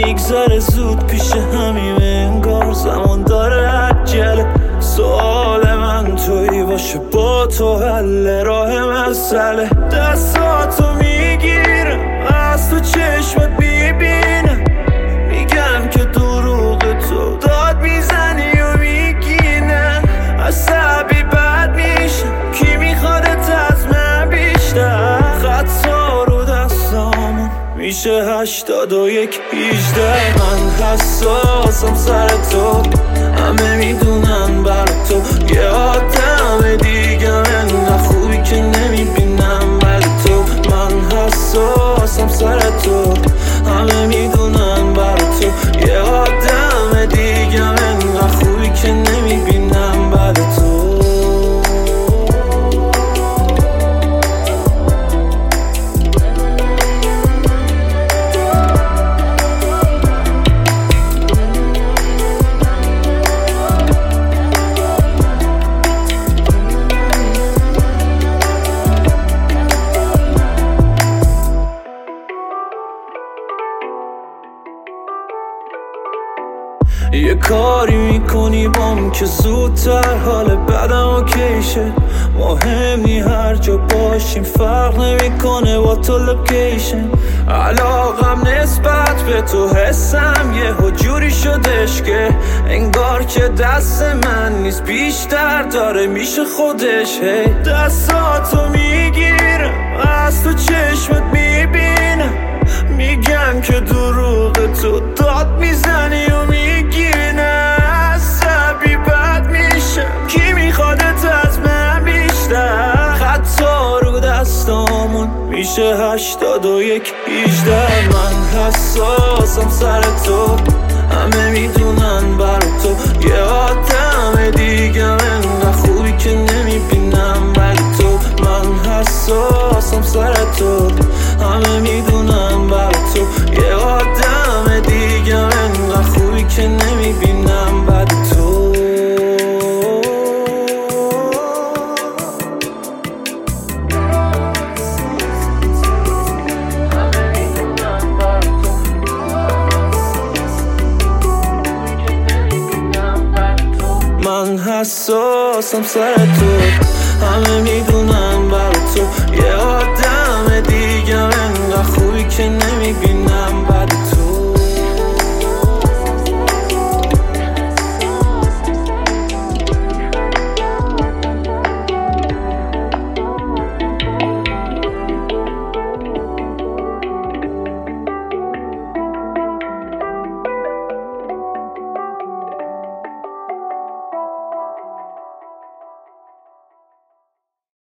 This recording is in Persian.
میگذره زود پیش همیم انگار زمان داره عجله. سوال من تویی باشه با تو حل راه مسئله. دستاتو میگیرم از تو چشمت میبینم میگم که دروغ تو داد میزنی و میگی نه. عصبی بد میشم کی میخوادت از من بیشتر. خطا رو دستامون میشه 81 18. من حساسم سر تو همه میدونن بر تو یه آدم دیگه انقدر خوبی که نمیبینم بر تو. من حساسم سر تو همه میدونن بر تو یه آدم دیگه انقدر خوبی که نمیبینم بر تو. یه کاری میکنی بام که زودتر حال بدم اوکیشه. مهم نی هر جا باشیم فرق نمیکنه با تو لوکیشن. علاقم نسبت به تو حسم یه جوری شدش که انگار که دست من نیست بیشتر داره میشه خودش. دستاتو میگیرم از تو چشمت میبینم میگم که دروغ تو داد میزنی و میگی نه. عصبی بد میشم کی میخوادت از من بیشتر. خطا رو دستامون میشه 81 18. من حساسم سر تو همه میدونن بر تو یه آدم دیگه انقدر خوبی که نمیبینم بر تو. من حساسم سر تو همه میدونن بر تو یه آدم دیگه انقدر خوبی که نمیبینم بر تو. من حساسم سر تو همه میدونن بر تو یه آدم